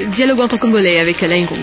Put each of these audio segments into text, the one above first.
Dialogue entre Congolais avec Alain Gong.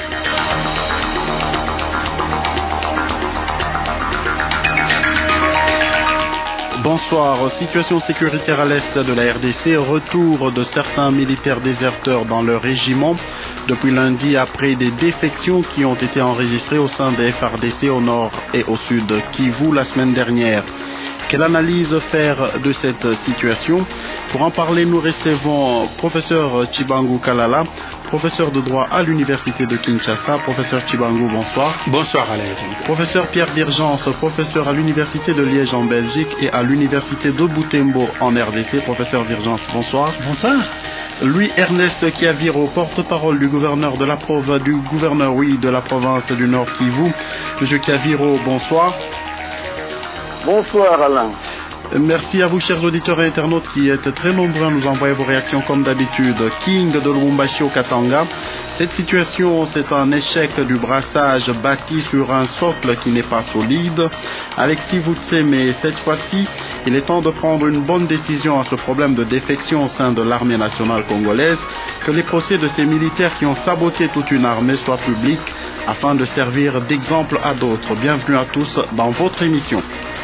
Bonsoir. Situation sécuritaire à l'est de la RDC. Retour de certains militaires déserteurs dans leur régiment depuis lundi après des défections qui ont été enregistrées au sein des FARDC au nord et au sud Kivu la semaine dernière. Quelle analyse faire de cette situation? Pour en parler, nous recevons professeur Chibangu Kalala, professeur de droit à l'université de Kinshasa. Professeur Chibangu, bonsoir. Bonsoir Alain. Professeur Pierre Birgence, professeur à l'université de Liège en Belgique et à l'université de Butembo en RDC. Professeur Birgence, bonsoir. Bonsoir. Louis-Ernest Kiaviro, porte-parole du gouverneur de la province du Nord Kivu. Monsieur Kiaviro, bonsoir. Bonsoir Alain. Merci à vous, chers auditeurs et internautes qui êtes très nombreux à nous envoyer vos réactions comme d'habitude. King de Lubumbashi au Katanga. Cette situation, c'est un échec du brassage bâti sur un socle qui n'est pas solide. Alexis Voutsé, mais cette fois-ci, il est temps de prendre une bonne décision à ce problème de défection au sein de l'armée nationale congolaise, que les procès de ces militaires qui ont saboté toute une armée soient publics afin de servir d'exemple à d'autres. Bienvenue à tous dans votre émission.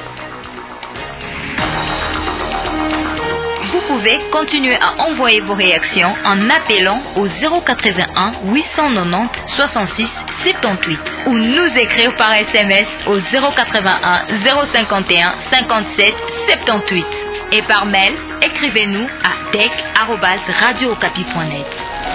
Vous pouvez continuer à envoyer vos réactions en appelant au 081 890 66 78 ou nous écrire par SMS au 081 051 57 78 et par mail, écrivez-nous à tech@radiookapi.net.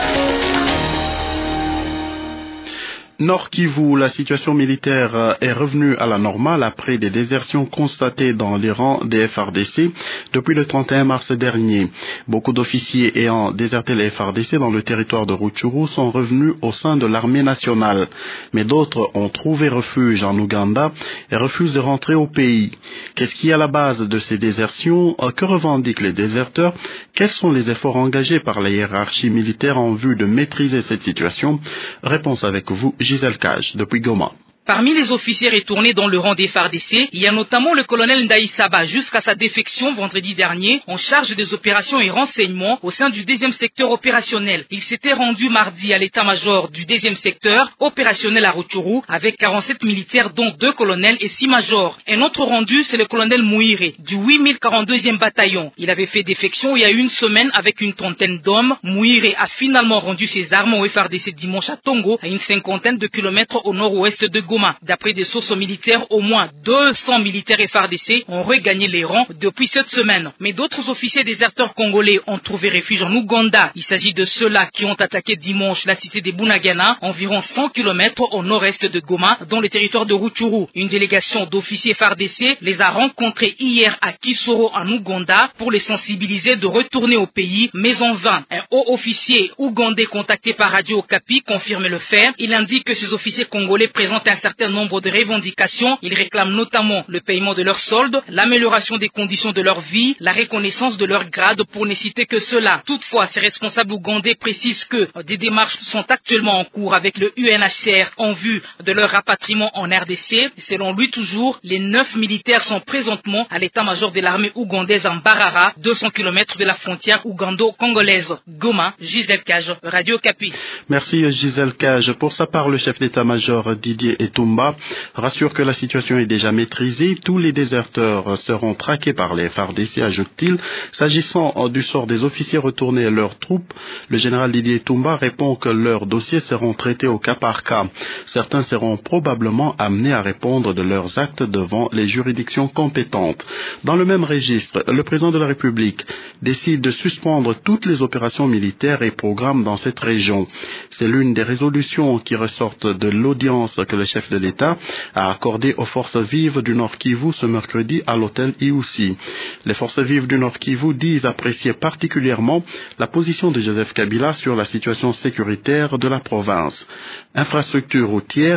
Nord Kivu, la situation militaire est revenue à la normale après des désertions constatées dans les rangs des FARDC depuis le 31 mars dernier. Beaucoup d'officiers ayant déserté les FARDC dans le territoire de Rutshuru sont revenus au sein de l'armée nationale. Mais d'autres ont trouvé refuge en Ouganda et refusent de rentrer au pays. Qu'est-ce qui est à la base de ces désertions? Que revendiquent les déserteurs? Quels sont les efforts engagés par la hiérarchie militaire en vue de maîtriser cette situation? Réponse avec vous, Gisèle Cage, depuis Goma. Parmi les officiers retournés dans le rang des FARDC, il y a notamment le colonel Ndaï Saba, jusqu'à sa défection vendredi dernier, en charge des opérations et renseignements au sein du 2e secteur opérationnel. Il s'était rendu mardi à l'état-major du 2e secteur opérationnel à Rutshuru avec 47 militaires dont 2 colonels et 6 majors. Un autre rendu, c'est le colonel Mouire du 8042e bataillon. Il avait fait défection il y a une semaine avec une trentaine d'hommes. Mouire a finalement rendu ses armes au FARDC dimanche à Tongo, à une 50aine de kilomètres au nord-ouest de Goma. D'après des sources militaires, au moins 200 militaires FARDC ont regagné les rangs depuis cette semaine. Mais d'autres officiers déserteurs congolais ont trouvé refuge en Ouganda. Il s'agit de ceux-là qui ont attaqué dimanche la cité des Bunagana, environ 100 km au nord-est de Goma, dans le territoire de Rutshuru. Une délégation d'officiers FARDC les a rencontrés hier à Kisoro en Ouganda pour les sensibiliser de retourner au pays, mais en vain. Un haut officier ougandais contacté par Radio Okapi confirme le fait. Il indique que ces officiers congolais présentent un certain nombre de revendications. Ils réclament notamment le paiement de leurs soldes, l'amélioration des conditions de leur vie, la reconnaissance de leur grade, pour ne citer que cela. Toutefois, ces responsables ougandais précisent que des démarches sont actuellement en cours avec le UNHCR en vue de leur rapatriement en RDC. Selon lui toujours, les 9 militaires sont présentement à l'état-major de l'armée ougandaise en Barara, 200 km de la frontière ougando-congolaise. Goma, Gisèle Cage, Radio Okapi. Merci Gisèle Cage. Pour sa part, le chef d'état-major Didier Etumba rassure que la situation est déjà maîtrisée. Tous les déserteurs seront traqués par les FARDC, ajoute-t-il. S'agissant du sort des officiers retournés à leurs troupes, le général Didier Etumba répond que leurs dossiers seront traités au cas par cas. Certains seront probablement amenés à répondre de leurs actes devant les juridictions compétentes. Dans le même registre, le président de la République décide de suspendre toutes les opérations militaires et programmes dans cette région. C'est l'une des résolutions qui ressortent de l'audience que le chef de l'État a accordé aux forces vives du Nord Kivu ce mercredi à l'hôtel Iousi. Les forces vives du Nord Kivu disent apprécier particulièrement la position de Joseph Kabila sur la situation sécuritaire de la province. Infrastructures routières,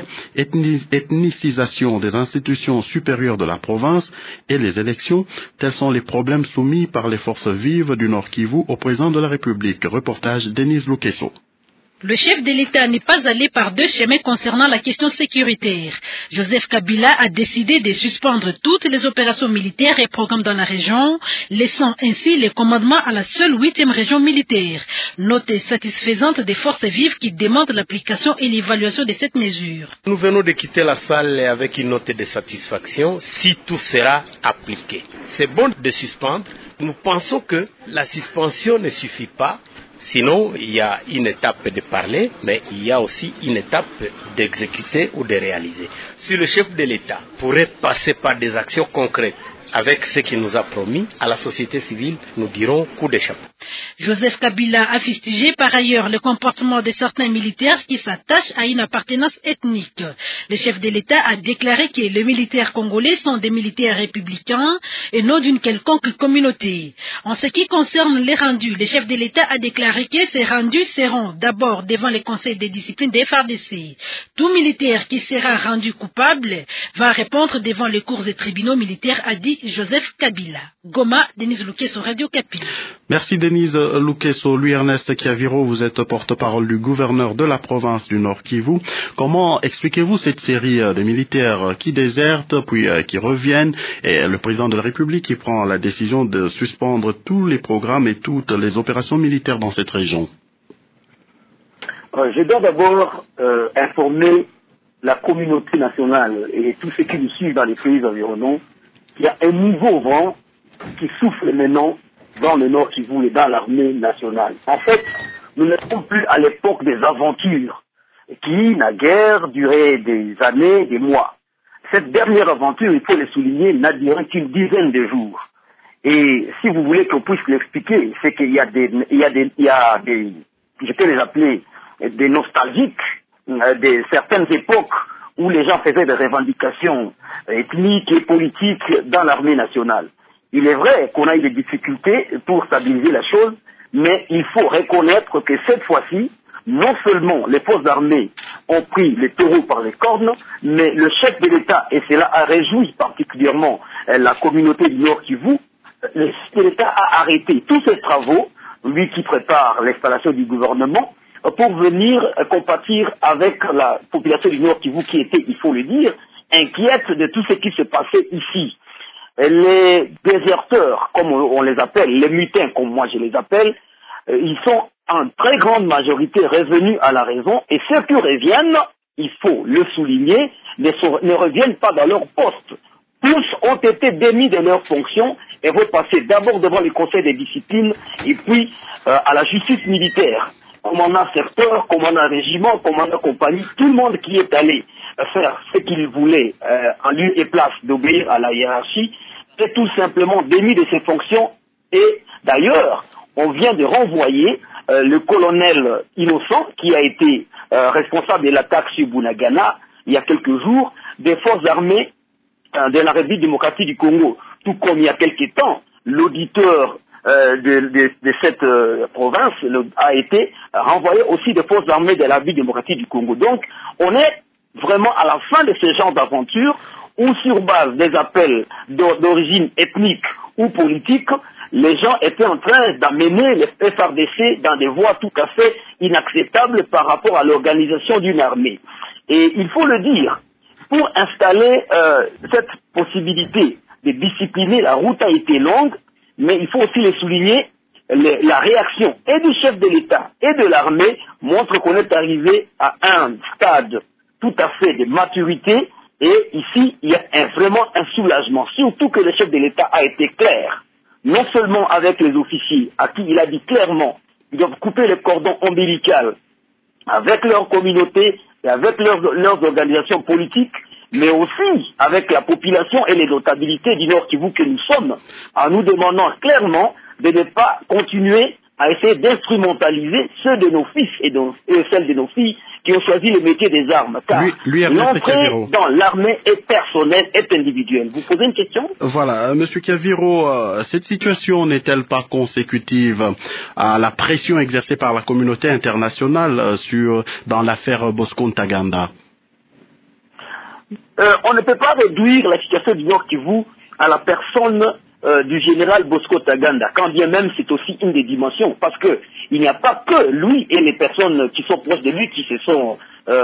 ethnicisation des institutions supérieures de la province et les élections, tels sont les problèmes soumis par les forces vives du Nord Kivu au président de la République. Reportage Denise Lukeso. Le chef de l'État n'est pas allé par deux chemins concernant la question sécuritaire. Joseph Kabila a décidé de suspendre toutes les opérations militaires et programmes dans la région, laissant ainsi les commandements à la seule 8e région militaire. Note satisfaisante des forces vives qui demandent l'application et l'évaluation de cette mesure. Nous venons de quitter la salle avec une note de satisfaction si tout sera appliqué. C'est bon de suspendre. Nous pensons que la suspension ne suffit pas. Sinon, il y a une étape de parler, mais il y a aussi une étape d'exécuter ou de réaliser. Si le chef de l'État pourrait passer par des actions concrètes avec ce qu'il nous a promis, à la société civile, nous dirons coup de chapeau. Joseph Kabila a fustigé par ailleurs le comportement de certains militaires qui s'attachent à une appartenance ethnique. Le chef de l'État a déclaré que les militaires congolais sont des militaires républicains et non d'une quelconque communauté. En ce qui concerne les rendus, le chef de l'État a déclaré que ces rendus seront d'abord devant le conseil de discipline des FARDC. Tout militaire qui sera rendu coupable va répondre devant les cours des tribunaux militaires, a dit Joseph Kabila. Goma, Denise Lukeso, Radio Kapi. Merci Denise Lukeso. Lui, Ernest Kiaviro, vous êtes porte-parole du gouverneur de la province du Nord Kivu. Comment expliquez-vous cette série de militaires qui désertent puis qui reviennent et le président de la République qui prend la décision de suspendre tous les programmes et toutes les opérations militaires dans cette région? Je dois d'abord informer la communauté nationale et tous ceux qui nous suivent dans les pays environnants qu'il y a un nouveau vent qui souffle maintenant dans le Nord Kivu et dans l'armée nationale. En fait, nous ne sommes plus à l'époque des aventures qui, naguère, duraient des années, des mois. Cette dernière aventure, il faut le souligner, n'a duré qu'une dizaine de jours. Et si vous voulez qu'on puisse l'expliquer, c'est qu'il y a des, je peux les appeler des nostalgiques, de certaines époques où les gens faisaient des revendications ethniques et politiques dans l'armée nationale. Il est vrai qu'on a eu des difficultés pour stabiliser la chose, mais il faut reconnaître que cette fois-ci, non seulement les forces armées ont pris les taureaux par les cornes, mais le chef de l'État, et cela a réjoui particulièrement la communauté du Nord Kivu, le chef de l'État a arrêté tous ses travaux, lui qui prépare l'installation du gouvernement, pour venir compatir avec la population du Nord Kivu qui était, il faut le dire, inquiète de tout ce qui se passait ici. Les déserteurs, comme on les appelle, les mutins comme moi je les appelle, ils sont en très grande majorité revenus à la raison et ceux qui reviennent, il faut le souligner, ne reviennent pas dans leur poste. Tous ont été démis de leurs fonctions et vont passer d'abord devant le conseil des disciplines et puis à la justice militaire. Commandant secteur, commandant régiment, commandant compagnie, tout le monde qui est allé faire ce qu'il voulait en lieu et place d'obéir à la hiérarchie, est tout simplement démis de ses fonctions. Et d'ailleurs, on vient de renvoyer le colonel Innocent, qui a été responsable de l'attaque sur Bunagana il y a quelques jours, des forces armées de la République démocratique du Congo, tout comme il y a quelques temps, l'auditeur de cette province a été renvoyé aussi des forces armées de la République démocratique du Congo. Donc, on est vraiment à la fin de ce genre d'aventure où, sur base des appels d'origine ethnique ou politique, les gens étaient en train d'amener les FARDC dans des voies tout à fait inacceptables par rapport à l'organisation d'une armée. Et il faut le dire, pour installer cette possibilité de discipliner, la route a été longue, mais il faut aussi le souligner, la réaction et du chef de l'État et de l'armée montre qu'on est arrivé à un stade tout à fait de maturité et ici il y a vraiment un soulagement, surtout que le chef de l'État a été clair, non seulement avec les officiers à qui il a dit clairement qu'ils doivent couper le cordon ombilical avec leur communauté et avec leurs organisations politiques, mais aussi avec la population et les notabilités du Nord Kivu que nous sommes, en nous demandant clairement de ne pas continuer à essayer d'instrumentaliser ceux de nos fils et celles de nos filles qui ont choisi le métier des armes. Car l'entrée dans l'armée est personnelle, est individuelle. Vous posez une question? Voilà, Monsieur Kiaviro, cette situation n'est-elle pas consécutive à la pression exercée par la communauté internationale dans l'affaire Bosco Ntaganda? On ne peut pas réduire la situation du Nord Kivu à la personne du général Bosco Ntaganda, quand bien même c'est aussi une des dimensions, parce que il n'y a pas que lui et les personnes qui sont proches de lui qui se sont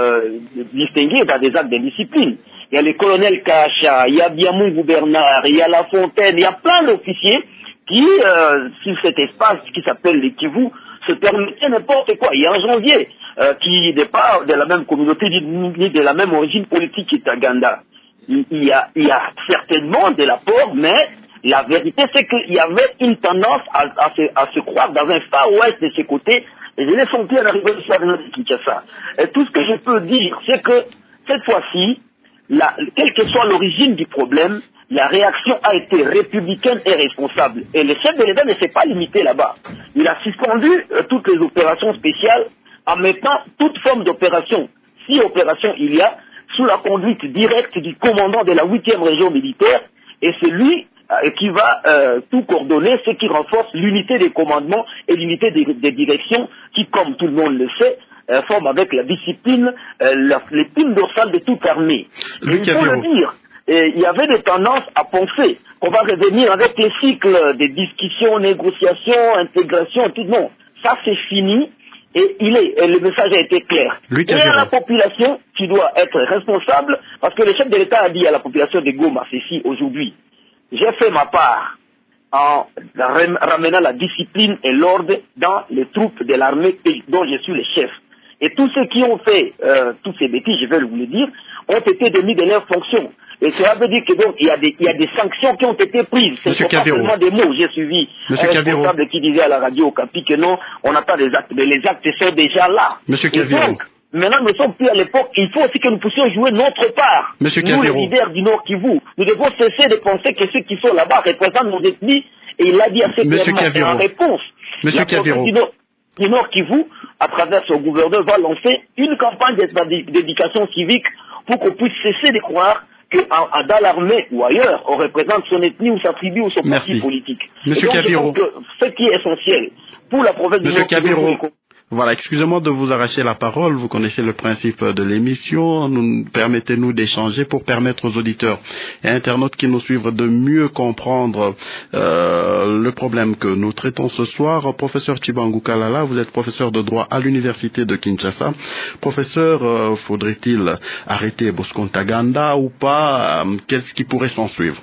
distingués dans des actes d'indiscipline. Il y a le colonel Kacha, il y a Biamungu Bernard, il y a La Fontaine, il y a plein d'officiers qui, sur cet espace qui s'appelle les Kivu, se permettaient n'importe quoi. Il y a un janvier qui n'est pas de la même communauté ni de la même origine politique qu'Ntaganda. Il y a certainement de l'apport, mais la vérité c'est qu'il y avait une tendance à se croire dans un Far West de ces côtés, et je l'ai senti à l'arrivée du Sarno de Kinshasa. Et tout ce que je peux dire, c'est que cette fois-ci, quelle que soit l'origine du problème, la réaction a été républicaine et responsable. Et le chef de l'État ne s'est pas limité là-bas. Il a suspendu toutes les opérations spéciales en mettant toute forme d'opération, si opération il y a, sous la conduite directe du commandant de la 8e région militaire, et c'est lui qui va tout coordonner, ce qui renforce l'unité des commandements et l'unité des directions qui, comme tout le monde le sait, forment avec la discipline l'épine dorsale de toute armée. Et il faut le dire, il y avait des tendances à penser qu'on va revenir avec les cycles des discussions, négociations, intégration, tout. Non, ça c'est fini. Et le message a été clair. Et à la population qui doit être responsable, parce que le chef de l'État a dit à la population de Goma, ceci aujourd'hui, j'ai fait ma part en ramenant la discipline et l'ordre dans les troupes de l'armée dont je suis le chef. Et tous ceux qui ont fait toutes ces bêtises, je vais vous le dire, ont été démis de leurs fonctions. Et cela veut dire que donc il y a des sanctions qui ont été prises. C'est pas seulement des mots. J'ai suivi un responsable qui disait à la radio au Capi que non, on n'a pas des actes, mais les actes sont déjà là. Monsieur Caviro. Donc, maintenant, nous ne sommes plus à l'époque. Il faut aussi que nous puissions jouer notre part. Monsieur nous, les leaders du Nord Kivu, nous devons cesser de penser que ceux qui sont là-bas représentent nos ethnies. Et il l'a dit assez clairement. En réponse, Monsieur Caviro. Du Nord Kivu, à travers son gouverneur, va lancer une campagne d'éducation civique pour qu'on puisse cesser de croire que dans l'armée ou ailleurs, on représente son ethnie ou sa tribu ou son parti politique. Monsieur Caviro. Ce qui est essentiel pour la province du Nord Kivu. Voilà, excusez-moi de vous arracher la parole, vous connaissez le principe de l'émission, permettez-nous d'échanger pour permettre aux auditeurs et internautes qui nous suivent de mieux comprendre le problème que nous traitons ce soir. Professeur Chibangu Kalala, vous êtes professeur de droit à l'université de Kinshasa. Professeur, faudrait-il arrêter Bosco Ntaganda ou pas? Qu'est-ce qui pourrait s'en suivre?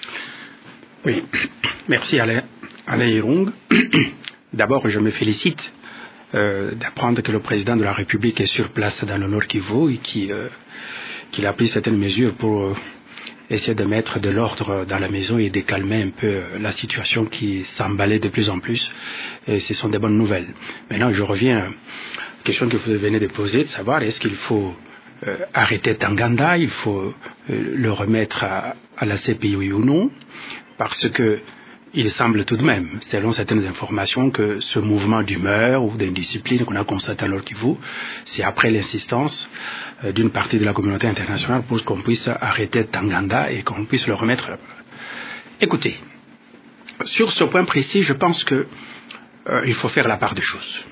Oui, merci Alain Irung. D'abord, je me félicite d'apprendre que le président de la République est sur place dans le Nord Kivu et qu'il a pris certaines mesures pour essayer de mettre de l'ordre dans la maison et de calmer un peu la situation qui s'emballait de plus en plus. Et ce sont des bonnes nouvelles. Maintenant, je reviens à la question que vous venez de poser, de savoir est-ce qu'il faut arrêter Ntaganda, il faut le remettre à la CPI ou non, parce que il semble tout de même, selon certaines informations, que ce mouvement d'humeur ou d'indiscipline qu'on a constaté à Nord Kivu, c'est après l'insistance d'une partie de la communauté internationale pour qu'on puisse arrêter Ntaganda et qu'on puisse le remettre. Écoutez, sur ce point précis, je pense que il faut faire la part des choses.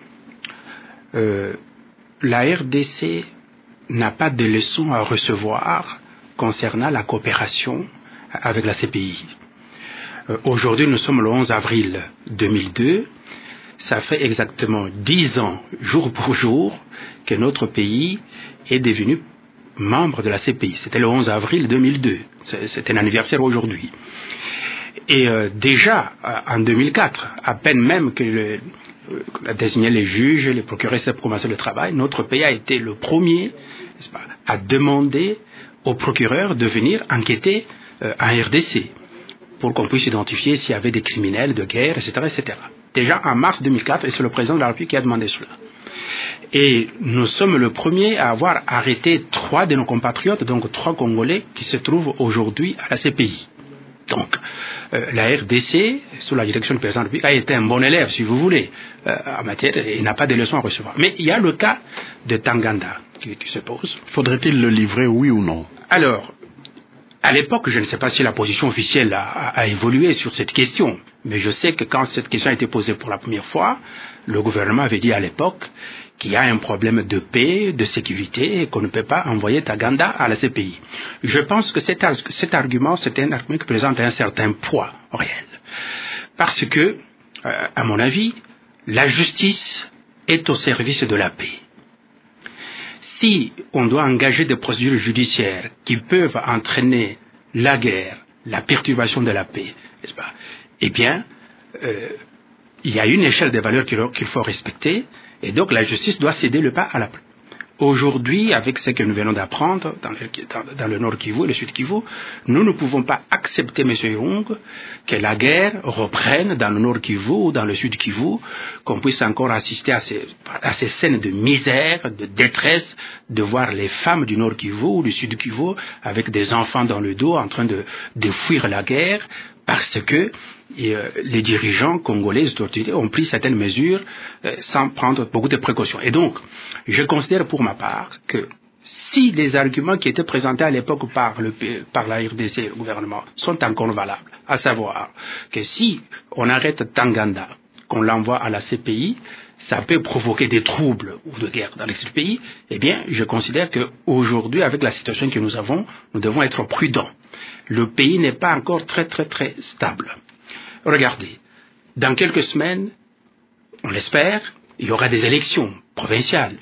La RDC n'a pas de leçons à recevoir concernant la coopération avec la CPI. Aujourd'hui, nous sommes le 11 avril 2002. Ça fait exactement 10 ans, jour pour jour, que notre pays est devenu membre de la CPI. C'était le 11 avril 2002. C'est un anniversaire aujourd'hui. Et déjà, en 2004, à peine même que on a désigné les juges, les procureurs pour commencer le travail, notre pays a été le premier, n'est-ce pas, à demander aux procureurs de venir enquêter en RDC, pour qu'on puisse identifier s'il y avait des criminels de guerre, etc., etc. Déjà en mars 2004, et c'est le président de la République qui a demandé cela. Et nous sommes le premier à avoir arrêté 3 de nos compatriotes, donc 3 Congolais, qui se trouvent aujourd'hui à la CPI. Donc, la RDC, sous la direction du président de la République, a été un bon élève, si vous voulez, en matière, et n'a pas de leçons à recevoir. Mais il y a le cas de Ntaganda qui se pose. Faudrait-il le livrer, oui ou non? Alors, à l'époque, je ne sais pas si la position officielle a évolué sur cette question, mais je sais que quand cette question a été posée pour la première fois, le gouvernement avait dit à l'époque qu'il y a un problème de paix, de sécurité, et qu'on ne peut pas envoyer Ntaganda à la CPI. Je pense que cet argument, c'est un argument qui présente un certain poids réel. Parce que, à mon avis, la justice est au service de la paix. Si on doit engager des procédures judiciaires qui peuvent entraîner la guerre, la perturbation de la paix, n'est-ce pas? Eh bien, il y a une échelle de valeurs qu'il faut respecter, et donc la justice doit céder le pas à la paix. Aujourd'hui, avec ce que nous venons d'apprendre dans le Nord Kivu et le Sud Kivu, nous ne pouvons pas accepter, M. Young, que la guerre reprenne dans le Nord Kivu ou dans le Sud Kivu, qu'on puisse encore assister à ces scènes de misère, de détresse, de voir les femmes du Nord Kivu ou du Sud Kivu avec des enfants dans le dos en train de fuir la guerre, parce que les dirigeants congolais, les autorités, ont pris certaines mesures sans prendre beaucoup de précautions. Et donc, je considère pour ma part que si les arguments qui étaient présentés à l'époque par la RDC et le gouvernement sont encore valables, à savoir que si on arrête Tanganda, qu'on l'envoie à la CPI, ça peut provoquer des troubles ou de guerre dans ce pays, eh bien, je considère qu'aujourd'hui, avec la situation que nous avons, nous devons être prudents. Le pays n'est pas encore très stable. Regardez, dans quelques semaines, on l'espère, il y aura des élections provinciales.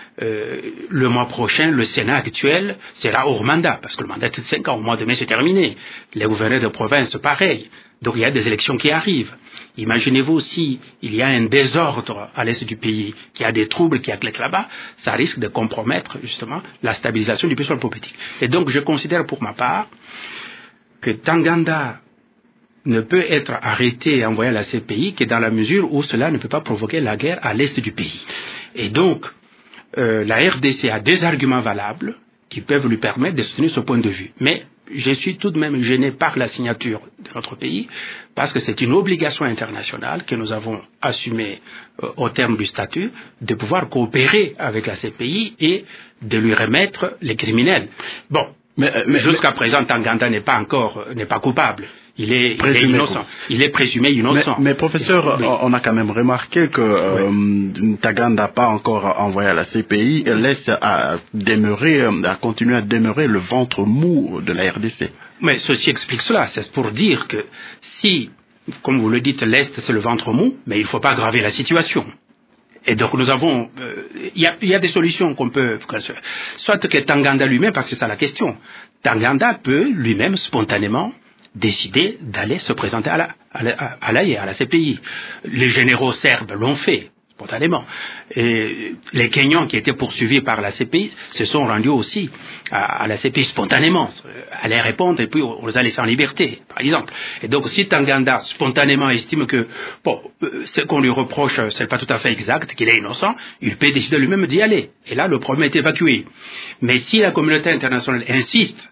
Le mois prochain, le Sénat actuel sera hors mandat, parce que le mandat est de 5 ans, au mois de mai c'est terminé. Les gouverneurs de province, pareil. Donc il y a des élections qui arrivent. Imaginez-vous si il y a un désordre à l'est du pays, qu'il y a des troubles qui éclatent là-bas, ça risque de compromettre justement la stabilisation du paysage politique. Et donc je considère pour ma part que Tanganda ne peut être arrêté et envoyé à la CPI que dans la mesure où cela ne peut pas provoquer la guerre à l'est du pays. Et donc, la RDC a des arguments valables qui peuvent lui permettre de soutenir ce point de vue. Mais je suis tout de même gêné par la signature de notre pays, parce que c'est une obligation internationale que nous avons assumée au terme du statut, de pouvoir coopérer avec la CPI et de lui remettre les criminels. Bon, mais jusqu'à présent, Tanganda n'est pas coupable. Il est innocent. Il est présumé innocent. Mais professeur, on a quand même remarqué que Tanganda n'a pas encore envoyé à la CPI, laisse à continuer à demeurer le ventre mou de la RDC. Mais ceci explique cela. C'est pour dire que si, comme vous le dites, l'Est c'est le ventre mou, mais il ne faut pas aggraver la situation. Et donc nous avons, il y a des solutions qu'on peut, soit que Tanganda lui-même, parce que c'est ça la question, Tanganda peut lui-même spontanément décider d'aller se présenter à la CPI. Les généraux serbes l'ont fait spontanément. Et les Kenyans qui étaient poursuivis par la CPI se sont rendus aussi à la CPI spontanément, allaient répondre et puis on les a laissés en liberté, par exemple. Et donc si Tanganda spontanément estime que ce qu'on lui reproche c'est pas tout à fait exact, qu'il est innocent, il peut décider lui-même d'y aller. Et là le problème est évacué. Mais si la communauté internationale insiste,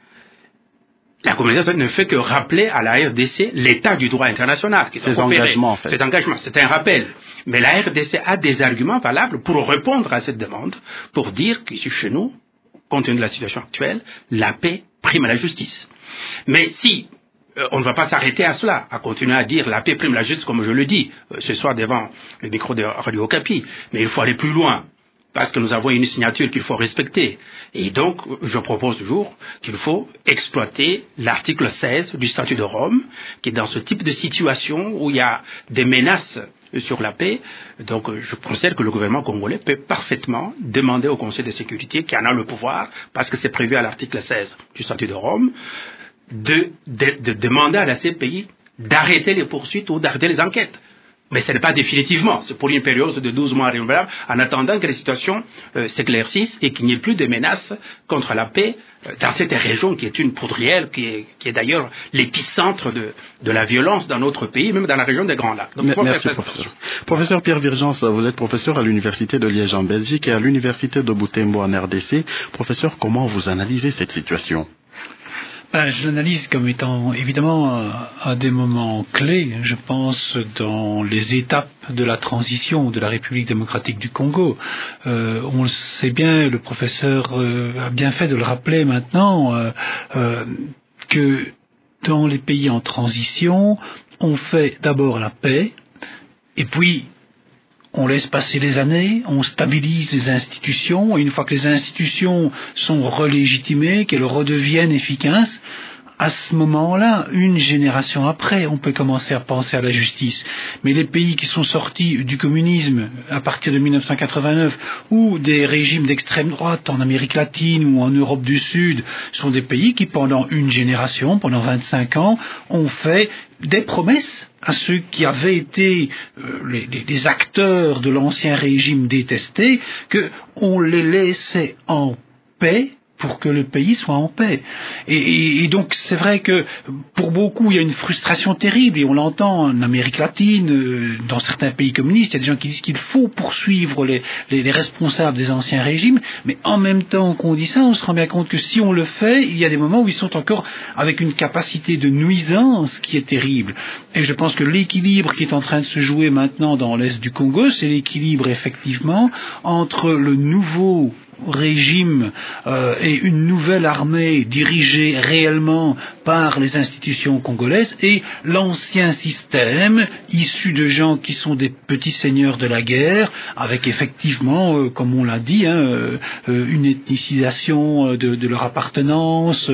la communauté ne fait que rappeler à la RDC l'état du droit international. Ses engagements, en fait. Ses engagements, c'est un rappel. Mais la RDC a des arguments valables pour répondre à cette demande, pour dire qu'ici chez nous, compte tenu de la situation actuelle, la paix prime la justice. Mais si on ne va pas s'arrêter à cela, à continuer à dire la paix prime la justice, comme je le dis ce soir devant le micro de Radio Okapi, mais il faut aller plus loin. Parce que nous avons une signature qu'il faut respecter. Et donc, je propose toujours qu'il faut exploiter l'article 16 du statut de Rome, qui est dans ce type de situation où il y a des menaces sur la paix. Donc, je considère que le gouvernement congolais peut parfaitement demander au Conseil de sécurité, qui en a le pouvoir, parce que c'est prévu à l'article 16 du statut de Rome, de demander à la CPI d'arrêter les poursuites ou d'arrêter les enquêtes. Mais ce n'est pas définitivement, c'est pour une période de 12 mois renouvelable, en attendant que les situations s'éclaircissent et qu'il n'y ait plus de menaces contre la paix dans cette région qui est une poudrière, qui est d'ailleurs l'épicentre de la violence dans notre pays, même dans la région des Grands Lacs. Donc, merci, professeur. Professeur Pierre Virgence, vous êtes professeur à l'Université de Liège en Belgique et à l'Université de Butembo en RDC. Professeur, comment vous analysez cette situation ? Je l'analyse comme étant évidemment à des moments clés, je pense, dans les étapes de la transition de la République démocratique du Congo. On le sait bien, le professeur a bien fait de le rappeler maintenant, que dans les pays en transition, on fait d'abord la paix, et puis on laisse passer les années, on stabilise les institutions, et une fois que les institutions sont relégitimées, qu'elles redeviennent efficaces, à ce moment-là, une génération après, on peut commencer à penser à la justice. Mais les pays qui sont sortis du communisme à partir de 1989 ou des régimes d'extrême droite en Amérique latine ou en Europe du Sud sont des pays qui, pendant une génération, pendant 25 ans, ont fait des promesses à ceux qui avaient été les acteurs de l'ancien régime détesté, qu'on les laissait en paix pour que le pays soit en paix. Et donc c'est vrai que pour beaucoup il y a une frustration terrible, et on l'entend en Amérique latine, dans certains pays communistes, il y a des gens qui disent qu'il faut poursuivre les responsables des anciens régimes, mais en même temps qu'on dit ça, on se rend bien compte que si on le fait, il y a des moments où ils sont encore avec une capacité de nuisance qui est terrible. Et je pense que l'équilibre qui est en train de se jouer maintenant dans l'Est du Congo, c'est l'équilibre effectivement entre le nouveau régime et une nouvelle armée dirigée réellement par les institutions congolaises et l'ancien système issu de gens qui sont des petits seigneurs de la guerre, avec effectivement, comme on l'a dit, une ethnicisation de leur appartenance,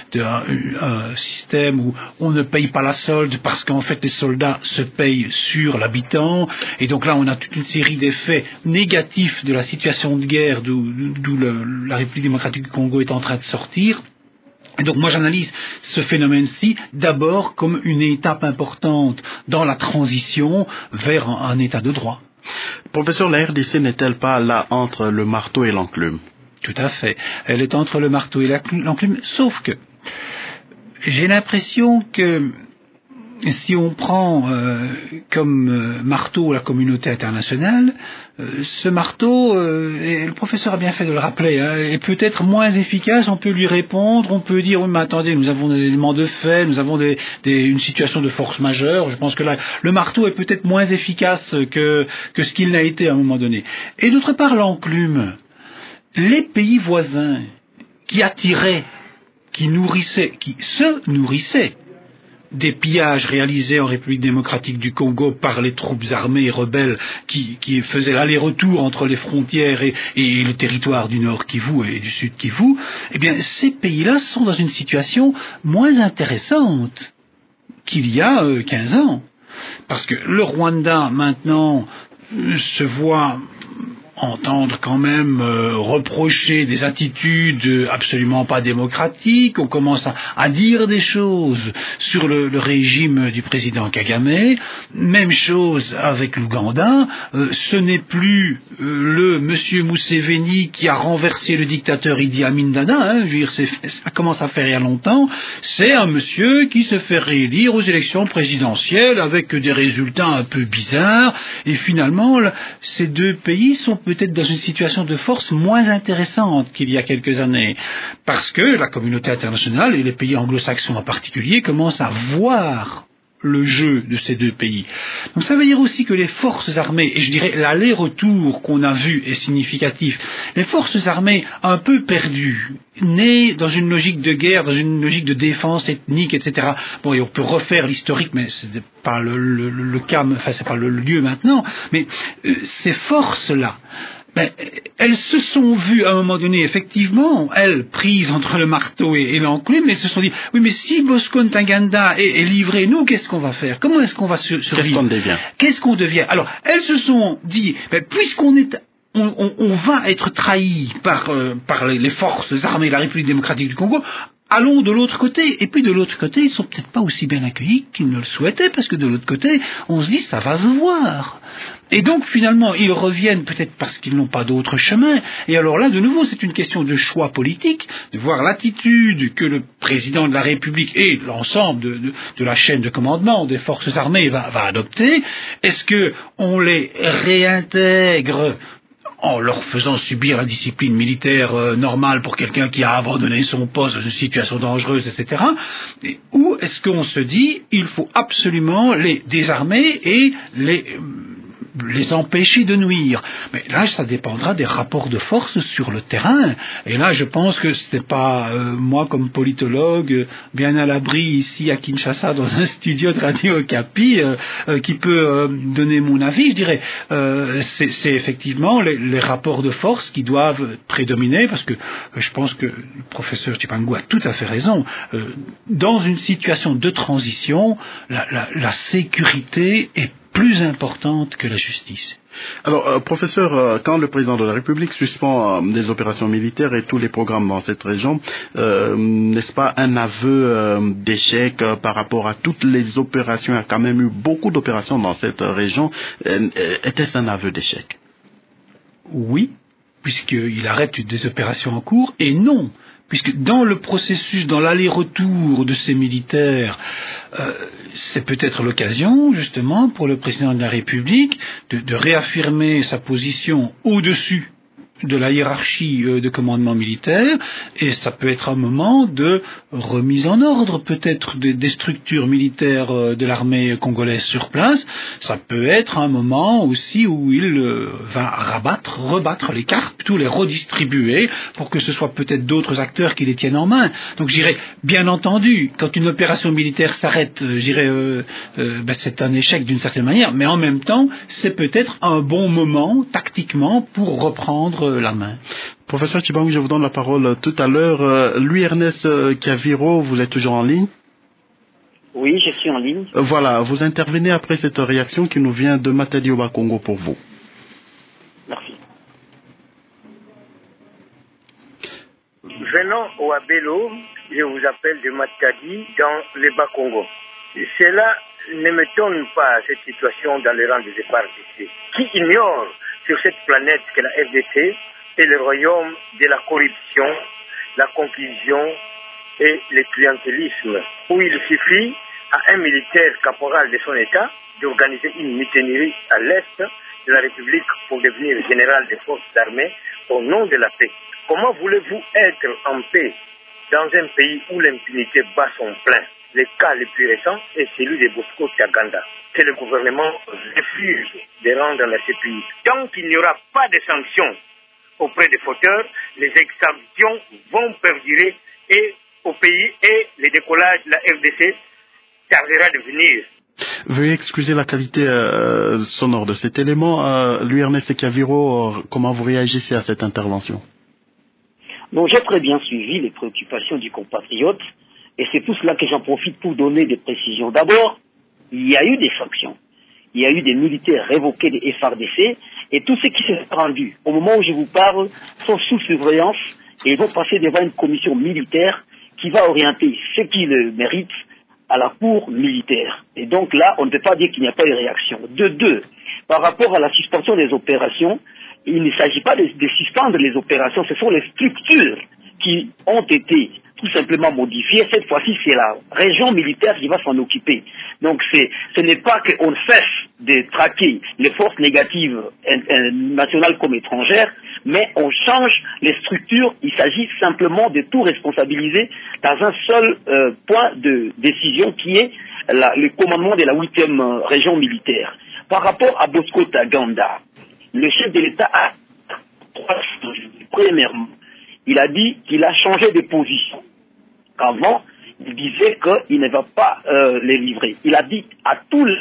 un système où on ne paye pas la solde parce qu'en fait les soldats se payent sur l'habitant, et donc là on a toute une série d'effets négatifs de la situation de guerre d'où la République démocratique du Congo est en train de sortir. Et donc moi j'analyse ce phénomène-ci d'abord comme une étape importante dans la transition vers un état de droit. Professeur, la RDC n'est-elle pas là entre le marteau et l'enclume? Tout à fait. Elle est entre le marteau et l'enclume, sauf que j'ai l'impression que si on prend comme marteau la communauté internationale, ce marteau, et le professeur a bien fait de le rappeler, est peut-être moins efficace. On peut lui répondre, on peut dire oui mais attendez, nous avons des éléments de fait, nous avons une situation de force majeure. Je pense que là le marteau est peut-être moins efficace que ce qu'il n'a été à un moment donné. Et d'autre part l'enclume, les pays voisins qui attiraient, qui se nourrissaient des pillages réalisés en République démocratique du Congo par les troupes armées rebelles qui faisaient l'aller-retour entre les frontières et le territoire du Nord Kivu et du Sud Kivu, eh bien ces pays-là sont dans une situation moins intéressante qu'il y a 15 ans. Parce que le Rwanda maintenant se voit entendre quand même reprocher des attitudes absolument pas démocratiques. On commence à dire des choses sur le régime du président Kagame. Même chose avec l'Ouganda. Ce n'est plus le monsieur Museveni qui a renversé le dictateur Idi Amin Dada. Je veux dire, ça commence à faire il y a longtemps. C'est un monsieur qui se fait réélire aux élections présidentielles avec des résultats un peu bizarres. Et finalement, ces deux pays sont peut-être dans une situation de force moins intéressante qu'il y a quelques années, parce que la communauté internationale et les pays anglo-saxons en particulier commencent à voir le jeu de ces deux pays. Donc ça veut dire aussi que les forces armées, et je dirais l'aller-retour qu'on a vu est significatif, les forces armées un peu perdues, nées dans une logique de guerre, dans une logique de défense ethnique, etc. Bon, et on peut refaire l'historique, mais c'est pas le cas, enfin c'est pas le lieu maintenant, mais ces forces-là, elles se sont vues à un moment donné, effectivement, elles prises entre le marteau et l'enclume, mais se sont dit, oui, mais si Bosco Ntaganda est livré, nous, qu'est-ce qu'on va faire? Comment est-ce qu'on va survivre? Qu'est-ce qu'on devient? Qu'est-ce qu'on devient? Alors, elles se sont dit, puisqu'on est, on va être trahi par les forces armées de la République démocratique du Congo, allons de l'autre côté. Et puis de l'autre côté, ils sont peut-être pas aussi bien accueillis qu'ils ne le souhaitaient, parce que de l'autre côté, on se dit, ça va se voir. Et donc finalement, ils reviennent peut-être parce qu'ils n'ont pas d'autre chemin. Et alors là, de nouveau, c'est une question de choix politique, de voir l'attitude que le président de la République et l'ensemble de la chaîne de commandement des forces armées va adopter. Est-ce que on les réintègre en leur faisant subir la discipline militaire normale pour quelqu'un qui a abandonné son poste dans une situation dangereuse, etc. Ou est-ce qu'on se dit, il faut absolument les désarmer et les les empêcher de nuire. Mais là, ça dépendra des rapports de force sur le terrain. Et là, je pense que ce n'est pas moi, comme politologue, bien à l'abri ici à Kinshasa, dans un studio de Radio Okapi, qui peut donner mon avis. Je dirais, c'est effectivement les rapports de force qui doivent prédominer, parce que je pense que le professeur Chipangu a tout à fait raison. Dans une situation de transition, la sécurité est plus importante que la justice. Alors, professeur, quand le président de la République suspend des opérations militaires et tous les programmes dans cette région, n'est-ce pas un aveu d'échec par rapport à toutes les opérations? Il y a quand même eu beaucoup d'opérations dans cette région. Était-ce un aveu d'échec? Oui, puisqu'il arrête des opérations en cours, et non, puisque dans le processus, dans l'aller-retour de ces militaires, c'est peut-être l'occasion, justement, pour le président de la République de réaffirmer sa position au-dessus de la hiérarchie de commandement militaire, et ça peut être un moment de remise en ordre peut-être des structures militaires de l'armée congolaise sur place. Ça peut être un moment aussi où il va rebattre les cartes, plutôt les redistribuer pour que ce soit peut-être d'autres acteurs qui les tiennent en main. Donc j'irais, bien entendu, quand une opération militaire s'arrête, c'est un échec d'une certaine manière, mais en même temps, c'est peut-être un bon moment tactiquement pour reprendre la main. Professeur Chibangu, je vous donne la parole tout à l'heure. Louis-Ernest Caviro, vous êtes toujours en ligne? Oui, je suis en ligne. Voilà, vous intervenez après cette réaction qui nous vient de Matadi au Bas-Congo pour vous. Merci. Venant au Abelo, je vous appelle de Matadi dans le Bas-Congo. Cela ne m'étonne pas, cette situation dans les rangs des FARDC, qui ignore sur cette planète que la FDC est le royaume de la corruption, la conclusion et le clientélisme, où il suffit à un militaire caporal de son État d'organiser une mutinerie à l'Est de la République pour devenir général des forces armées au nom de la paix. Comment voulez-vous être en paix dans un pays où l'impunité bat son plein? Le cas le plus récent est celui de Bosco Ntaganda, que le gouvernement refuse de rendre la CPI. Tant qu'il n'y aura pas de sanctions auprès des fauteurs, les exactions vont perdurer et au pays et le décollage de la FDC tardera de venir. Veuillez excuser la qualité sonore de cet élément. Louis-Ernest Caviro, comment vous réagissez à cette intervention? Donc j'ai très bien suivi les préoccupations du compatriote et c'est pour cela que j'en profite pour donner des précisions. D'abord, il y a eu des sanctions. Il y a eu des militaires révoqués des FARDC et tous ceux qui se sont rendus au moment où je vous parle sont sous surveillance et ils vont passer devant une commission militaire qui va orienter ceux qui le méritent à la cour militaire. Et donc là, on ne peut pas dire qu'il n'y a pas eu réaction. De deux, par rapport à la suspension des opérations, il ne s'agit pas de suspendre les opérations, ce sont les structures qui ont été tout simplement modifiées. Cette fois-ci, c'est la région militaire qui va s'en occuper. Donc ce n'est pas qu'on cesse de traquer les forces négatives nationales comme étrangères, mais on change les structures. Il s'agit simplement de tout responsabiliser dans un seul point de décision qui est le commandement de la 8e région militaire. Par rapport à Bosco Ntaganda, le chef de l'État a premièrement, il a dit qu'il a changé de position. Avant, il disait qu'il ne va pas les livrer. Il a dit à tous les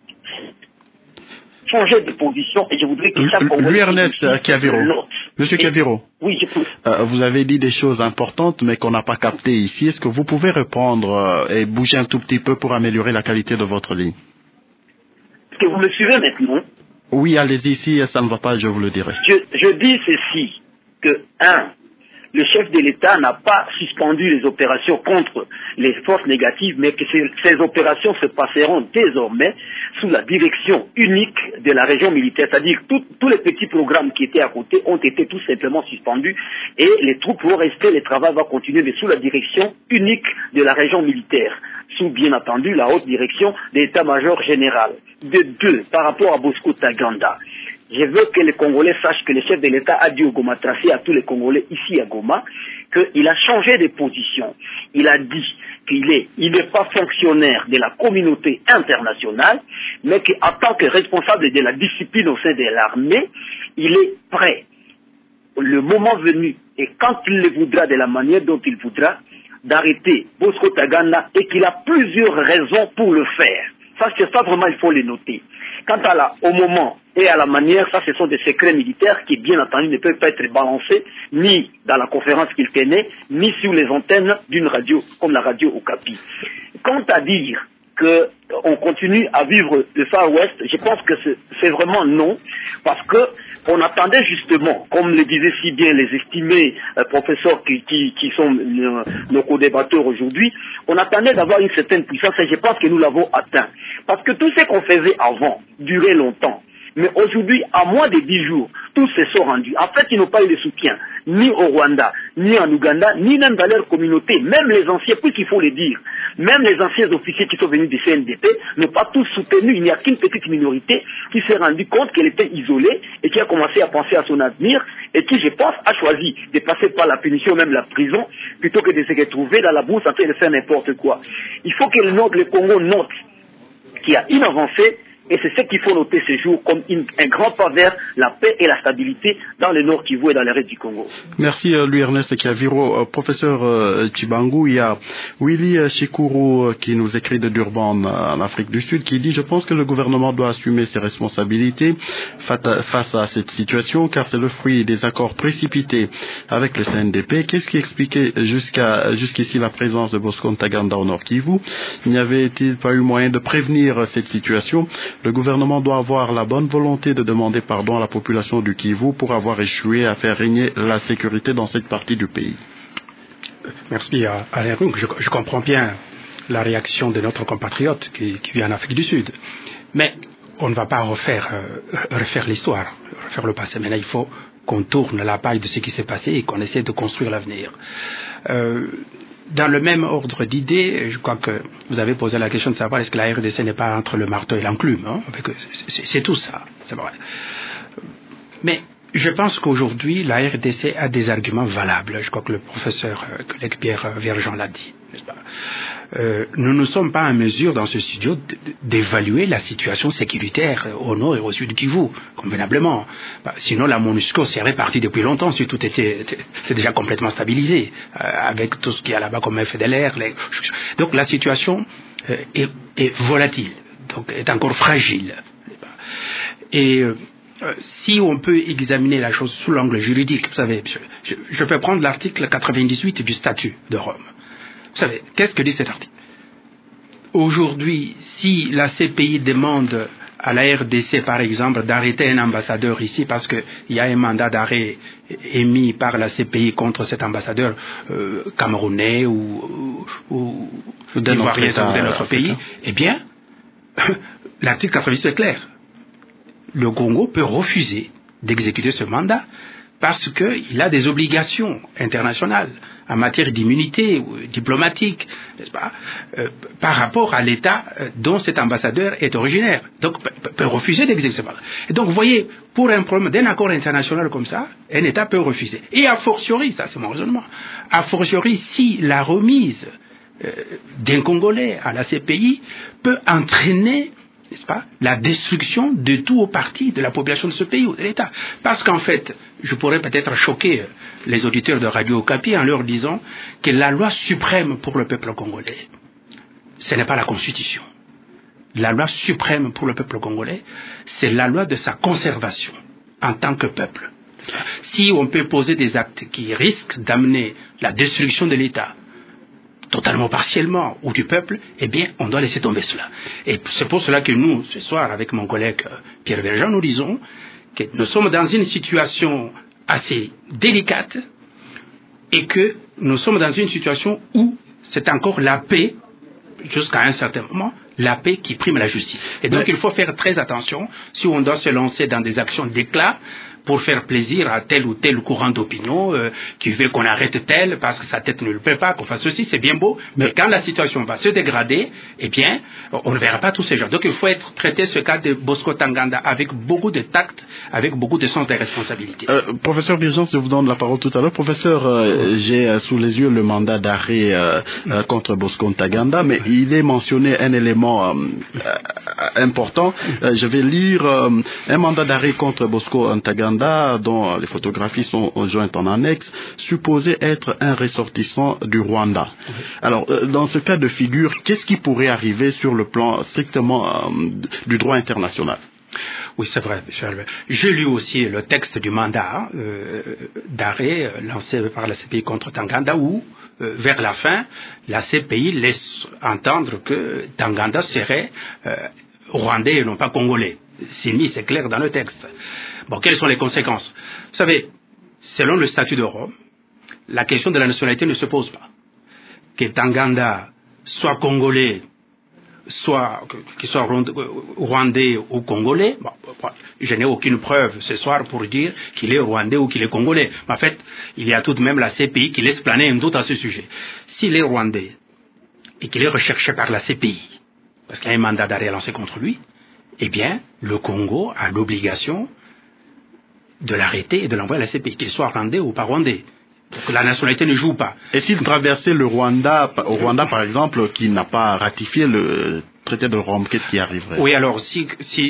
changer de position et je voudrais que ça... Louis-Ernest Caviro. Monsieur Caviro. Oui, je peux. Vous avez dit des choses importantes mais qu'on n'a pas captées ici. Est-ce que vous pouvez reprendre et bouger un tout petit peu pour améliorer la qualité de votre ligne? Est-ce que vous me suivez maintenant? Oui, allez-y, si ça ne va pas, je vous le dirai. Je dis ceci, que, le chef de l'État n'a pas suspendu les opérations contre les forces négatives, mais que ces opérations se passeront désormais sous la direction unique de la région militaire. C'est-à-dire que tous les petits programmes qui étaient à côté ont été tout simplement suspendus et les troupes vont rester, le travail va continuer, mais sous la direction unique de la région militaire, sous bien entendu la haute direction de l'état-major général. De deux, par rapport à Bosco Ntaganda, je veux que les Congolais sachent que le chef de l'État a dit au Goma Tracé à tous les Congolais ici à Goma qu'il a changé de position. Il a dit il n'est pas fonctionnaire de la communauté internationale, mais qu'en tant que responsable de la discipline au sein de l'armée, il est prêt, le moment venu, et quand il le voudra, de la manière dont il voudra, d'arrêter Bosco Ntaganda, et qu'il a plusieurs raisons pour le faire. Ça vraiment, il faut le noter. Quant au moment et à la manière, ça ce sont des secrets militaires qui, bien entendu, ne peuvent pas être balancés ni dans la conférence qu'il tenait, ni sur les antennes d'une radio comme la radio Okapi. Quant à dire qu'on continue à vivre le Far West, je pense que c'est vraiment non, parce que on attendait justement, comme le disaient si bien les estimés professeurs qui sont nos co-débatteurs aujourd'hui, on attendait d'avoir une certaine puissance et je pense que nous l'avons atteint. Parce que tout ce qu'on faisait avant durait longtemps. Mais aujourd'hui, à moins de 10 jours, tous se sont rendus. En fait, ils n'ont pas eu de soutien, ni au Rwanda, ni en Ouganda, ni même dans leur communauté. Même les anciens, puisqu'il faut le dire, même les anciens officiers qui sont venus du CNDP n'ont pas tous soutenu. Il n'y a qu'une petite minorité qui s'est rendue compte qu'elle était isolée et qui a commencé à penser à son avenir et qui, je pense, a choisi de passer par la punition, même la prison, plutôt que de se retrouver dans la bourse en train de faire n'importe quoi. Il faut que le Congo note qu'il y a une avancée. Et c'est ce qu'il faut noter ce jour comme un grand pas vers la paix et la stabilité dans le Nord Kivu et dans le reste du Congo. Merci Louis-Ernest Kiaviro. Professeur Chibangu, il y a Willy Chikuru qui nous écrit de Durban en Afrique du Sud qui dit « Je pense que le gouvernement doit assumer ses responsabilités face à cette situation car c'est le fruit des accords précipités avec le CNDP. Qu'est-ce qui expliquait jusqu'ici la présence de Bosco Ntaganda au Nord Kivu? N'y avait-il pas eu moyen de prévenir cette situation? Le gouvernement doit avoir la bonne volonté de demander pardon à la population du Kivu pour avoir échoué à faire régner la sécurité dans cette partie du pays. » Merci Alain Rung. Je comprends bien la réaction de notre compatriote qui vit en Afrique du Sud. Mais on ne va pas refaire l'histoire, refaire le passé. Maintenant, il faut qu'on tourne la page de ce qui s'est passé et qu'on essaie de construire l'avenir. Dans le même ordre d'idées, je crois que vous avez posé la question de savoir est-ce que la RDC n'est pas entre le marteau et l'enclume. Hein? C'est tout ça, c'est vrai. Mais je pense qu'aujourd'hui, la RDC a des arguments valables. Je crois que le professeur collègue Pierre Verjean l'a dit, n'est-ce pas? Nous ne sommes pas en mesure dans ce studio d'évaluer la situation sécuritaire au nord et au sud Kivu, convenablement. Sinon, la MONUSCO serait partie depuis longtemps si tout était déjà complètement stabilisé, avec tout ce qu'il y a là-bas comme FDLR. Donc la situation est volatile, donc est encore fragile. Et si on peut examiner la chose sous l'angle juridique, vous savez, je peux prendre l'article 98 du statut de Rome. Vous savez, qu'est-ce que dit cet article? Aujourd'hui, si la CPI demande à la RDC, par exemple, d'arrêter un ambassadeur ici parce qu'il y a un mandat d'arrêt émis par la CPI contre cet ambassadeur camerounais ou ivoirien de notre pays, eh bien, l'article 98 est clair. Le Congo peut refuser d'exécuter ce mandat parce qu'il a des obligations internationales en matière d'immunité diplomatique, n'est-ce pas, par rapport à l'État dont cet ambassadeur est originaire. Donc, peut refuser d'exécuter ce mandat. Et donc, vous voyez, pour un problème d'un accord international comme ça, un État peut refuser. Et a fortiori, ça c'est mon raisonnement, a fortiori si la remise d'un Congolais à la CPI peut entraîner, n'est-ce pas, la destruction de tout au parti de la population de ce pays ou de l'État. Parce qu'en fait, je pourrais peut-être choquer les auditeurs de Radio Okapi en leur disant que la loi suprême pour le peuple congolais, ce n'est pas la Constitution. La loi suprême pour le peuple congolais, c'est la loi de sa conservation en tant que peuple. Si on peut poser des actes qui risquent d'amener la destruction de l'État, totalement partiellement, ou du peuple, eh bien, on doit laisser tomber cela. Et c'est pour cela que nous, ce soir, avec mon collègue Pierre Verjean, nous disons que nous sommes dans une situation assez délicate et que nous sommes dans une situation où c'est encore la paix, jusqu'à un certain moment, la paix qui prime la justice. Et donc, il faut faire très attention si on doit se lancer dans des actions d'éclat pour faire plaisir à tel ou tel courant d'opinion qui veut qu'on arrête tel parce que sa tête ne le peut pas, qu'on fasse ceci, c'est bien beau, mais quand la situation va se dégrader, eh bien, on ne verra pas tous ces gens. Donc il faut traiter ce cas de Bosco Ntaganda avec beaucoup de tact, avec beaucoup de sens des responsabilités. Professeur Virgence, je vous donne la parole tout à l'heure. Professeur, j'ai sous les yeux le mandat d'arrêt contre Bosco Ntaganda, mais il est mentionné un élément important. Je vais lire un mandat d'arrêt contre Bosco Ntaganda dont les photographies sont jointes en annexe, supposé être un ressortissant du Rwanda. Alors, dans ce cas de figure, qu'est-ce qui pourrait arriver sur le plan strictement du droit international? Oui, c'est vrai, Michel. J'ai lu aussi le texte du mandat d'arrêt lancé par la CPI contre Ntaganda où, vers la fin, la CPI laisse entendre que Ntaganda serait rwandais et non pas congolais. C'est clair dans le texte. Bon, quelles sont les conséquences? Vous savez, selon le statut de Rome, la question de la nationalité ne se pose pas. Que Ntaganda soit congolais, qu'il soit rwandais ou congolais, bon, je n'ai aucune preuve ce soir pour dire qu'il est rwandais ou qu'il est congolais. Mais en fait, il y a tout de même la CPI qui laisse planer un doute à ce sujet. S'il est rwandais et qu'il est recherché par la CPI, parce qu'il y a un mandat d'arrêt lancé contre lui, eh bien, le Congo a l'obligation de l'arrêter et de l'envoyer à la CPI, qu'il soit rwandais ou pas rwandais. Donc la nationalité ne joue pas. Et s'il traversait le Rwanda, au Rwanda par exemple, qui n'a pas ratifié le traité de Rome, qu'est-ce qui arriverait? Oui, alors si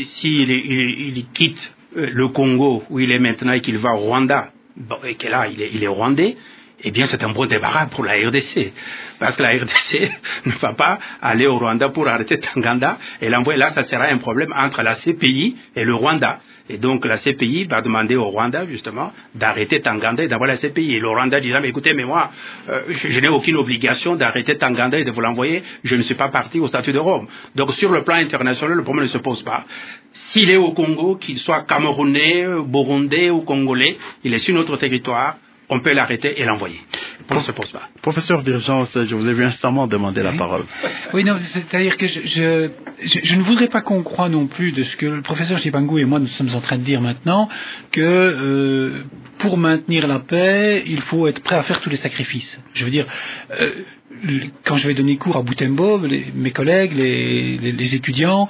il quitte le Congo où il est maintenant et qu'il va au Rwanda, bon, et que là il est rwandais, eh bien c'est un bon débarras pour la RDC. Parce que la RDC ne va pas aller au Rwanda pour arrêter Ntaganda et l'envoyer là, ça sera un problème entre la CPI et le Rwanda. Et donc la CPI va demander au Rwanda justement d'arrêter Ntaganda et d'envoyer la CPI. Et le Rwanda dira, mais écoutez, mais moi, je n'ai aucune obligation d'arrêter Ntaganda et de vous l'envoyer, je ne suis pas parti au statut de Rome. Donc sur le plan international, le problème ne se pose pas. S'il est au Congo, qu'il soit camerounais, burundais ou congolais, il est sur notre territoire, on peut l'arrêter et l'envoyer. Le problème ne se pose pas. Professeur Virgence, je vous ai vu instamment demander la parole. Oui, non, c'est-à-dire que je ne voudrais pas qu'on croie non plus de ce que le professeur Chibangou et moi nous sommes en train de dire maintenant, que pour maintenir la paix, il faut être prêt à faire tous les sacrifices. Je veux dire, quand je vais donner cours à Butembo, mes collègues, les étudiants,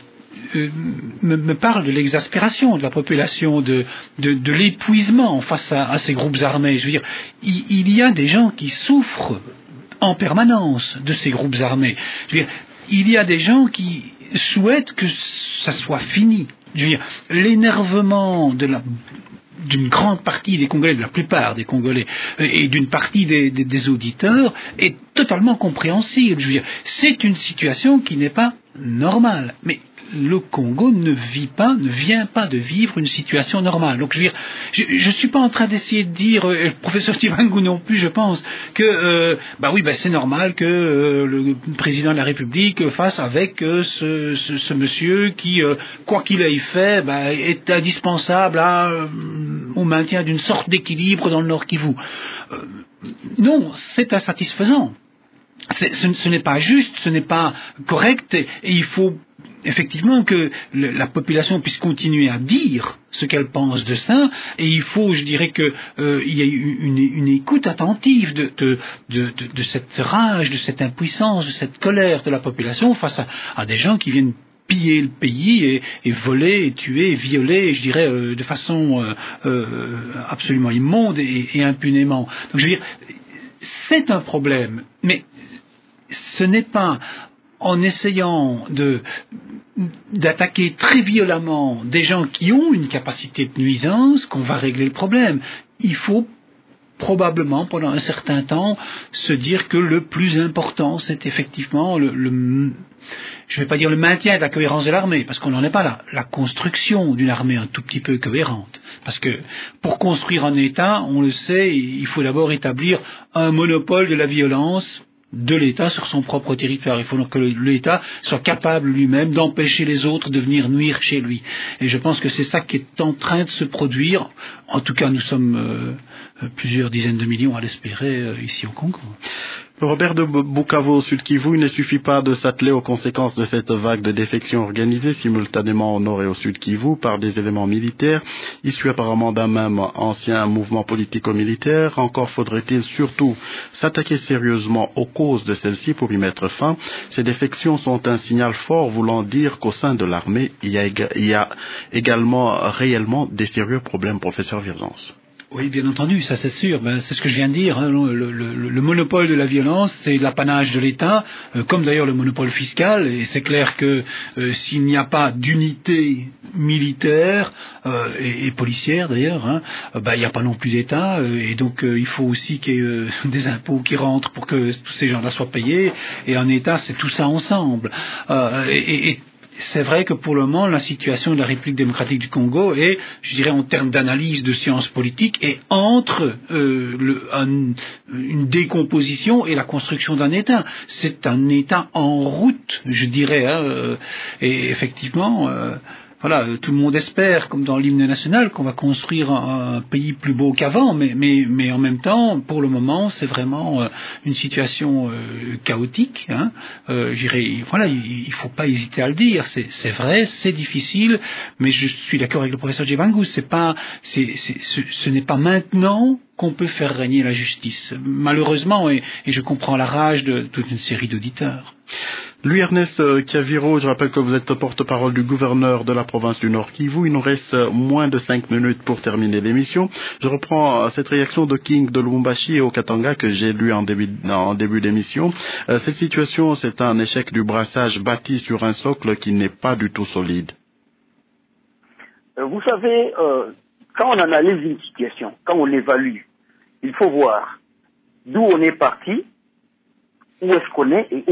me parle de l'exaspération de la population, de l'épuisement face à ces groupes armés. Je veux dire, il y a des gens qui souffrent en permanence de ces groupes armés. Je veux dire, il y a des gens qui souhaitent que ça soit fini. Je veux dire, l'énervement d'une grande partie des Congolais, de la plupart des Congolais, et d'une partie des auditeurs, est totalement compréhensible. Je veux dire, c'est une situation qui n'est pas normale. Mais le Congo ne vient pas de vivre une situation normale. Donc je veux dire, je suis pas en train d'essayer de dire, le professeur Chibangou non plus, je pense, que c'est normal que le président de la République fasse avec ce monsieur qui, quoi qu'il ait fait, est indispensable au maintien d'une sorte d'équilibre dans le Nord Kivu. Non, c'est insatisfaisant. Ce n'est pas juste, ce n'est pas correct, et il faut effectivement que la population puisse continuer à dire ce qu'elle pense de ça, et il faut, je dirais que il y a une écoute attentive de cette rage, de cette impuissance, de cette colère de la population face à des gens qui viennent piller le pays et voler, et tuer, et violer, je dirais, de façon absolument immonde et impunément. Donc je veux dire, c'est un problème, mais ce n'est pas en essayant d'attaquer très violemment des gens qui ont une capacité de nuisance qu'on va régler le problème. Il faut probablement, pendant un certain temps, se dire que le plus important, c'est effectivement je ne vais pas dire le maintien de la cohérence de l'armée, parce qu'on n'en est pas là. La construction d'une armée un tout petit peu cohérente. Parce que pour construire un État, on le sait, il faut d'abord établir un monopole de la violence de l'État sur son propre territoire. Il faut donc que l'État soit capable lui-même d'empêcher les autres de venir nuire chez lui. Et je pense que c'est ça qui est en train de se produire. En tout cas, nous sommes plusieurs dizaines de millions à l'espérer ici au Congo. Robert de Bukavu au Sud Kivu, il ne suffit pas de s'atteler aux conséquences de cette vague de défections organisée simultanément au Nord et au Sud Kivu par des éléments militaires, issus apparemment d'un même ancien mouvement politico-militaire. Encore faudrait-il surtout s'attaquer sérieusement aux causes de celles-ci pour y mettre fin. Ces défections sont un signal fort voulant dire qu'au sein de l'armée, il y a également réellement des sérieux problèmes, professeur Virzance. Oui, bien entendu, ça c'est sûr. C'est ce que je viens de dire. Hein. Le monopole de la violence, c'est l'apanage de l'État, comme d'ailleurs le monopole fiscal. Et c'est clair que s'il n'y a pas d'unité militaire et policière d'ailleurs, hein, il n'y a pas non plus d'État. Et donc il faut aussi qu'il y ait des impôts qui rentrent pour que tous ces gens-là soient payés. Et un État, c'est tout ça ensemble. Et c'est vrai que pour le moment, la situation de la République démocratique du Congo est, je dirais, en termes d'analyse de sciences politiques, et entre une décomposition et la construction d'un État. C'est un État en route, je dirais. Hein, et effectivement, voilà, tout le monde espère, comme dans l'hymne national, qu'on va construire un pays plus beau qu'avant, mais en même temps, pour le moment, c'est vraiment une situation chaotique. Hein. Voilà, il faut pas hésiter à le dire. C'est vrai, c'est difficile, mais je suis d'accord avec le professeur Djibangu. Ce n'est pas maintenant qu'on peut faire régner la justice, malheureusement, et je comprends la rage de toute une série d'auditeurs. Louis-Ernest Chiaviro, je rappelle que vous êtes porte-parole du gouverneur de la province du Nord Kivu. Il nous reste moins de 5 minutes pour terminer l'émission. Je reprends cette réaction de King de Lubumbashi et au Katanga que j'ai lu en début d'émission. Cette situation, c'est un échec du brassage bâti sur un socle qui n'est pas du tout solide. Vous savez, quand on analyse une situation, quand on l'évalue, il faut voir d'où on est parti, où est-ce qu'on est et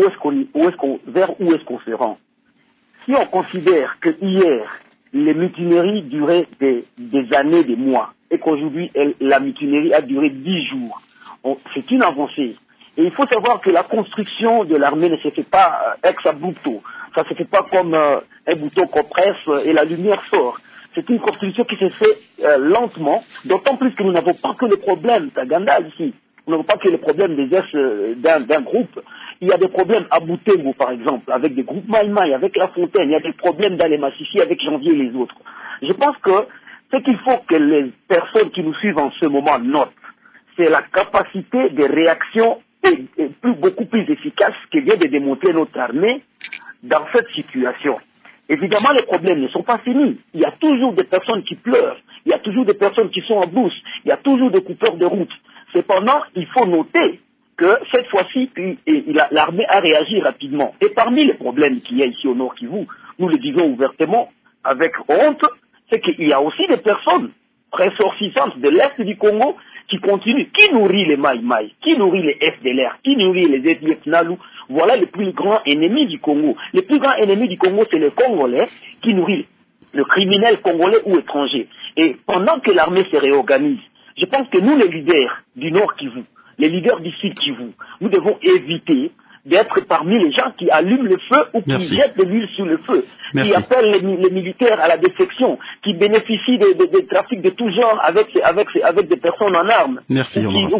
vers où est-ce qu'on se rend. Si on considère que hier, les mutineries duraient des années, des mois, et qu'aujourd'hui, la mutinerie a duré 10 jours, c'est une avancée. Et il faut savoir que la construction de l'armée ne se fait pas ex abrupto. Ça ne se fait pas comme un bouton qu'on presse et la lumière sort. C'est une construction qui se fait lentement, d'autant plus que nous n'avons pas que le problème Taganda ici. Nous n'avons pas que le problème des d'un groupe. Il y a des problèmes à Boutembo, par exemple, avec des groupes Maïmaï, avec La Fontaine. Il y a des problèmes dans les Massissi avec Janvier et les autres. Je pense que ce qu'il faut que les personnes qui nous suivent en ce moment notent, c'est la capacité de réaction beaucoup plus efficace que vient de démontrer notre armée dans cette situation. Évidemment, les problèmes ne sont pas finis. Il y a toujours des personnes qui pleurent. Il y a toujours des personnes qui sont en brousse. Il y a toujours des coupeurs de route. Cependant, il faut noter que cette fois-ci, l'armée a réagi rapidement. Et parmi les problèmes qu'il y a ici au Nord Kivu, nous le disons ouvertement, avec honte, c'est qu'il y a aussi des personnes ressortissantes de l'Est du Congo qui continuent, qui nourrit les Maïmaï, qui nourrit les FDLR, qui nourrit les FDF Nalu. Voilà le plus grand ennemi du Congo. Le plus grand ennemi du Congo, c'est le Congolais qui nourrit le criminel congolais ou étranger. Et pendant que l'armée se réorganise, je pense que nous, les leaders du Nord Kivu, les leaders du Sud Kivu, nous devons éviter d'être parmi les gens qui allument le feu ou qui jettent de l'huile sur le feu, qui appellent les militaires à la défection, qui bénéficient de trafics de tout genre avec des personnes en armes, ou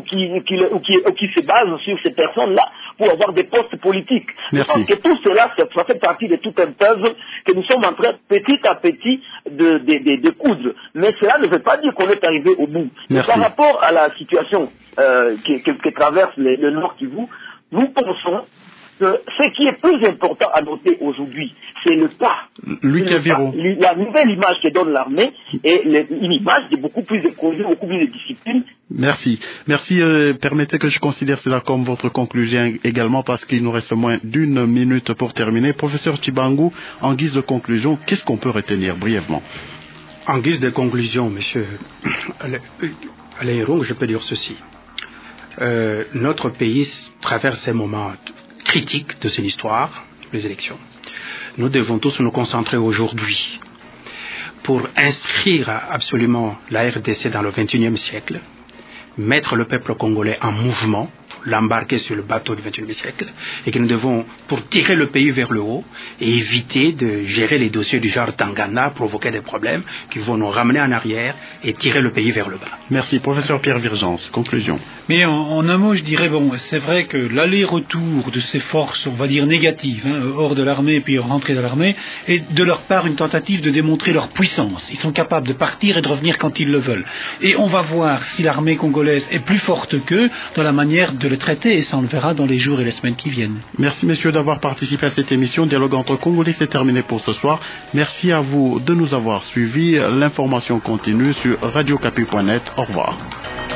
qui se basent sur ces personnes-là pour avoir des postes politiques. Je pense que tout cela, ça fait partie de tout un puzzle que nous sommes en train petit à petit de coudre. Mais cela ne veut pas dire qu'on est arrivé au bout. Par rapport à la situation que traverse le Nord Kivu, nous pensons que ce qui est plus important à noter aujourd'hui, c'est le pas. La nouvelle image que donne l'armée est une image de beaucoup plus de projet, beaucoup plus de discipline. Merci. Permettez que je considère cela comme votre conclusion également parce qu'il nous reste moins d'1 minute pour terminer. Professeur Djibangu, en guise de conclusion, qu'est-ce qu'on peut retenir brièvement? En guise de conclusion, monsieur Alain Irung, je peux dire ceci. Notre pays traverse ces moments critiques de son histoire, les élections. Nous devons tous nous concentrer aujourd'hui pour inscrire absolument la RDC dans le XXIe siècle, mettre le peuple congolais en mouvement, l'embarquer sur le bateau du XXIe siècle et que nous devons, pour tirer le pays vers le haut et éviter de gérer les dossiers du genre Tangana, provoquer des problèmes qui vont nous ramener en arrière et tirer le pays vers le bas. Merci, professeur Pierre Virgence. Conclusion. Mais en un mot, je dirais, c'est vrai que l'aller-retour de ces forces, on va dire négatives, hors de l'armée puis rentrer dans l'armée, est de leur part une tentative de démontrer leur puissance. Ils sont capables de partir et de revenir quand ils le veulent. Et on va voir si l'armée congolaise est plus forte qu'eux dans la manière de le traiter, et ça on le verra dans les jours et les semaines qui viennent. Merci messieurs d'avoir participé à cette émission. Dialogue entre Congolais, c'est terminé pour ce soir. Merci à vous de nous avoir suivis. L'information continue sur radiocapi.net. Au revoir.